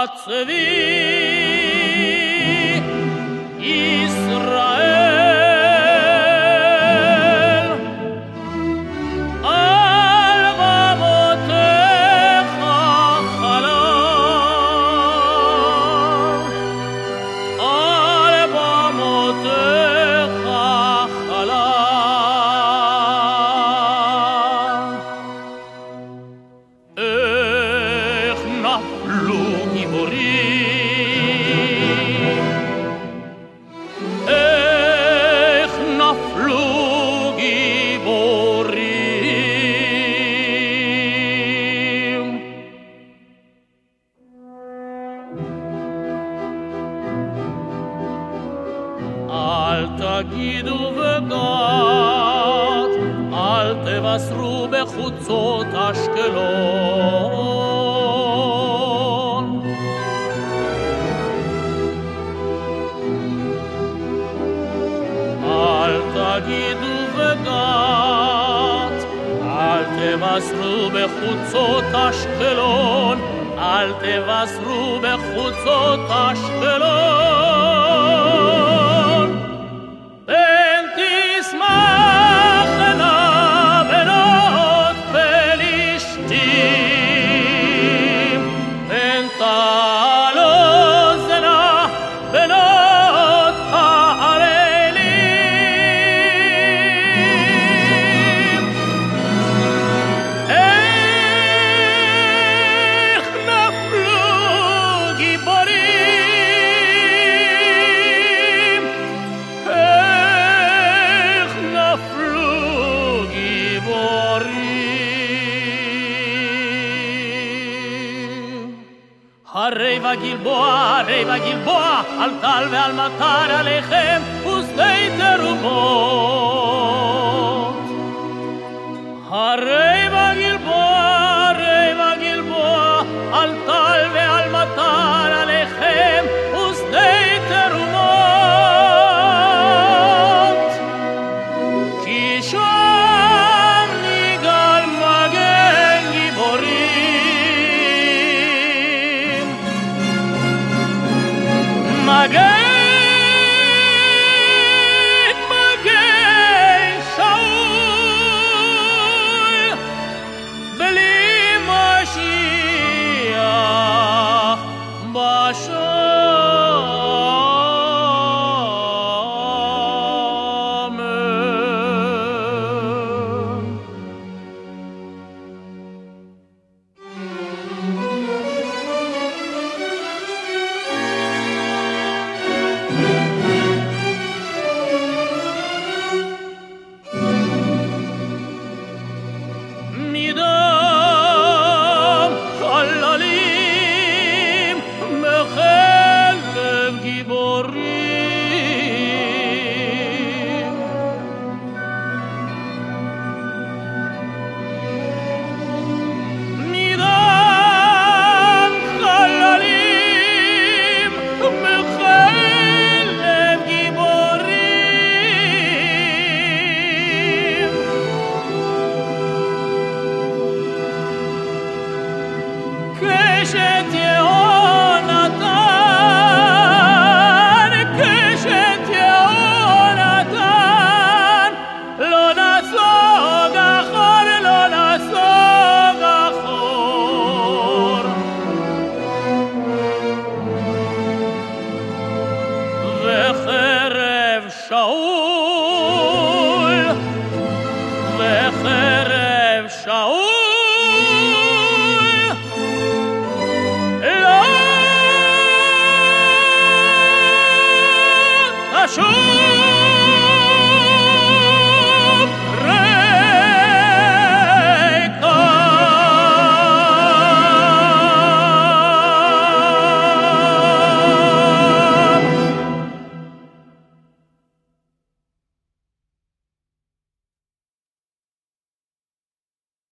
צבי ישראל על במותיך חלם על במותיך חלם איך נפלו גיבורים איך נפלו גיבורים אל תגידו בגת אל תבשרו בחוצות אשקלון אל תגידו בגת אל תבשרו בחוצות אשקלון אל תבשרו בחוצות אשקלון פן תשמחנה בנות פלישתים פן תעלוזנה בנות הערלים איך נפלו גיבורים איך נפלו גיבורים הרי בגלבוע על טל ועל מטר עליכם ושדי תרובות הרי בגלבוע על טל ועל מטר עליכם ושדי תרומות כי שם נגאל מגן גיבורים מגן שאול בלי משיח בשמן מדם חללים מחלב גיבורים מדם חללים מחלב גיבורים קשת יהונתן לא נסוג אחור וחרב שאול לא תשוב